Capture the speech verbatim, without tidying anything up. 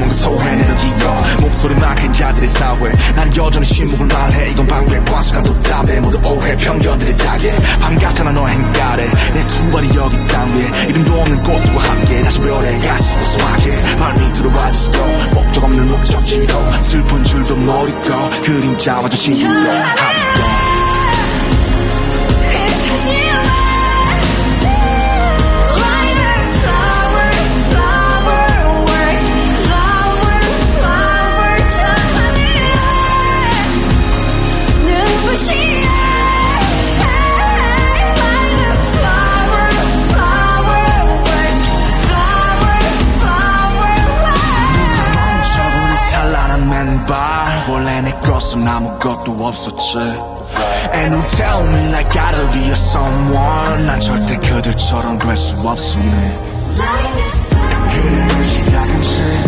그 토해내는 기억 목소리만 큰 자들의 사회 난 여전히 침묵을 말해 이건 방패 과수가 독담해 모두 오해 편견들의 타겟 밤 같잖아 너의 행가래 내 두 발이 여기 땅 위에 이름도 없는 꽃들과 함께 다시 별에 가시고 소확해 발밑으로 와주시고 목적 없는 목적지로 슬픈 줄도 모르고 그림자와 자신으로 하루도 원래 내 것은 아무것도 없었지 And you tell me like I gotta be a someone 난 절대 그들처럼 될 수 없었네 그림을 시작한 시